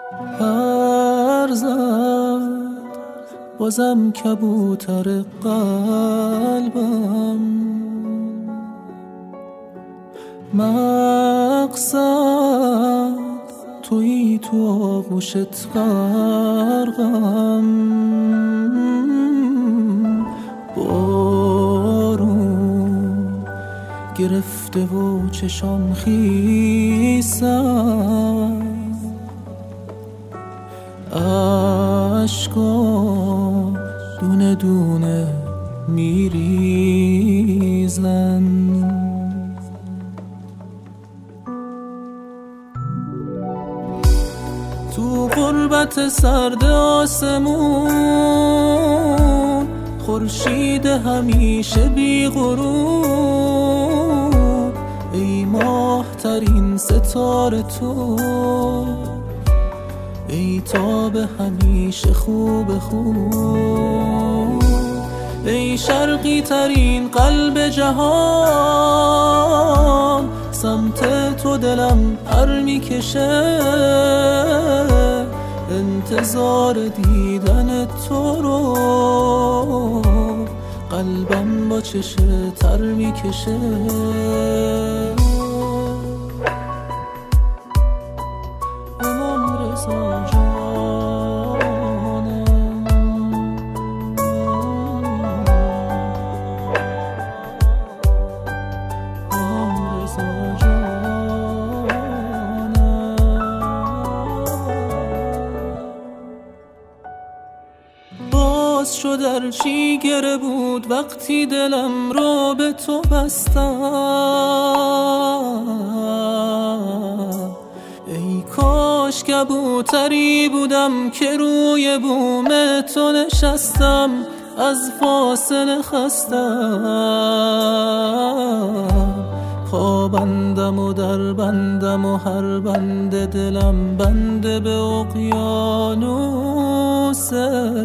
پر زد بازم کبوتر قلبم، مقصد تویی تو آغوشت غرقم، بارون گرفته و چشام خیسم، عشقا دونه دونه میریزن. تو غربت سرد آسمون، خورشید همیشه بی غروب، ای ماه ترین ستاره تو، ای تاب همیشه خوب خوب، ای شرقی ترین قلب جهان، سمت تو دلم پر میکشه، انتظار دیدن تو رو قلبم با چشه تر میکشه. امام رضا جانم، امام رضا جانم. باز شد ارچی گره بود وقتی دلم رو به تو بستم، ای کاش کبوتری بودم که روی بوم تو نشستم، از فاصله خستم، خوابندم و در بندم و هر بند دلم بنده به اقیانوست،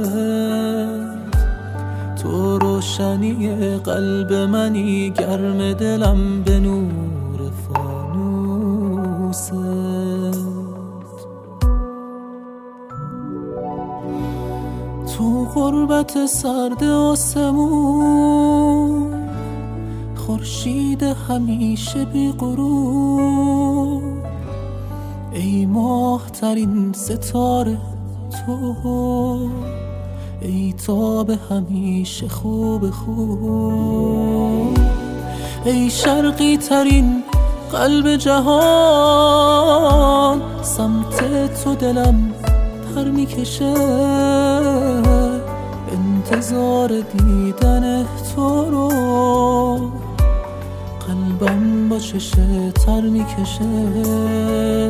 تو روشنی قلب منی، گرم دلم به نور فانوست. تو غربت سرد آسمون، خورشید همیشه بی غروب، ای ماه ترین ستاره تو، ای تاب همیشه خوب خوب، ای شرقی ترین قلب جهان، سمت تو دلم پر میکشه، انتظار دیدن تو رو قلبم با چشه تر میکشه.